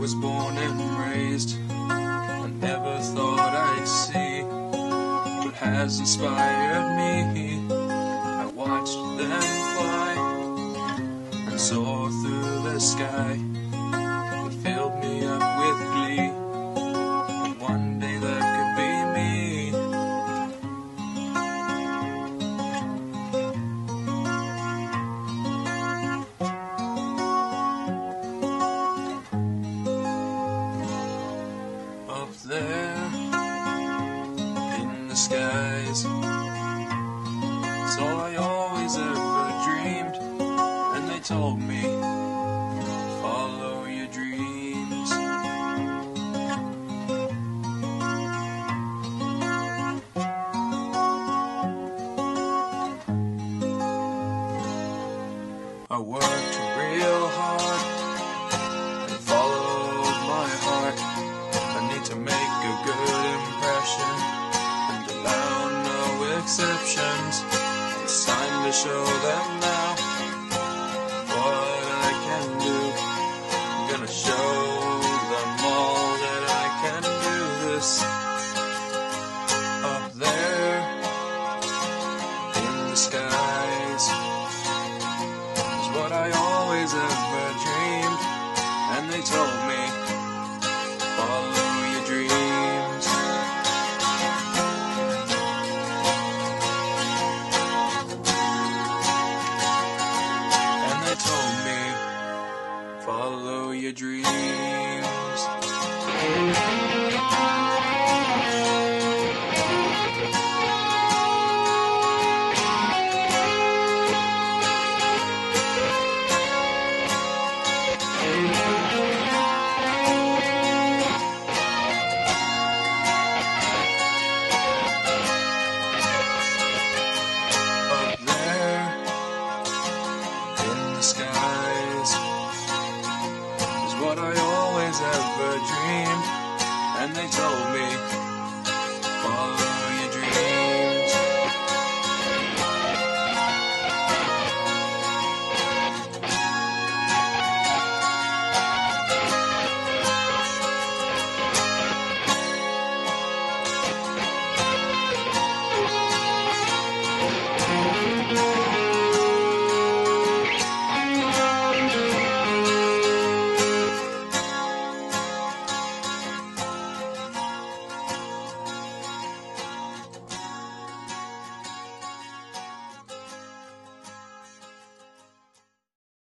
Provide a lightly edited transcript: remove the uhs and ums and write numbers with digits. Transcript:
was born and raised. I never thought I'd see what has inspired me. I watched them fly and soar through the sky. It filled me up with glee, and one day that could be me. Up there in the skies, it's all I always ever dreamed. And they told me, follow your dreams. I worked real hard and followed my heart. I need to make a good impression and allow no exceptions. It's time to show them now what I can do. I'm gonna show them all that I can do this. Up there in the skies is what I always ever dreamed. And they told me, follow your dreams. And they told me, follow your dreams. Up there in the skies is what I always ever dreamed. And they told me, follow